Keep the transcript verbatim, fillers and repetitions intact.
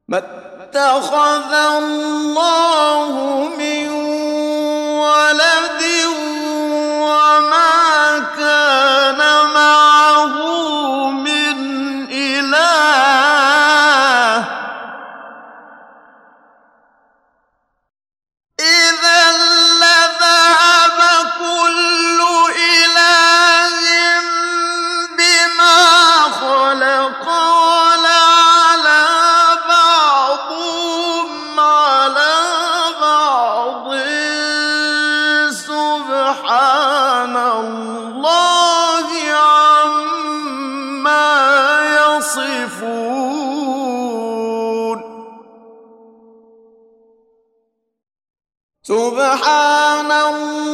ما اتخذ الله من ولد وما كان معه من إله إذا لذهب كل إله بما خلق ولعلى بعضهم على بعض سبحان الله عما يصفون سبحان الله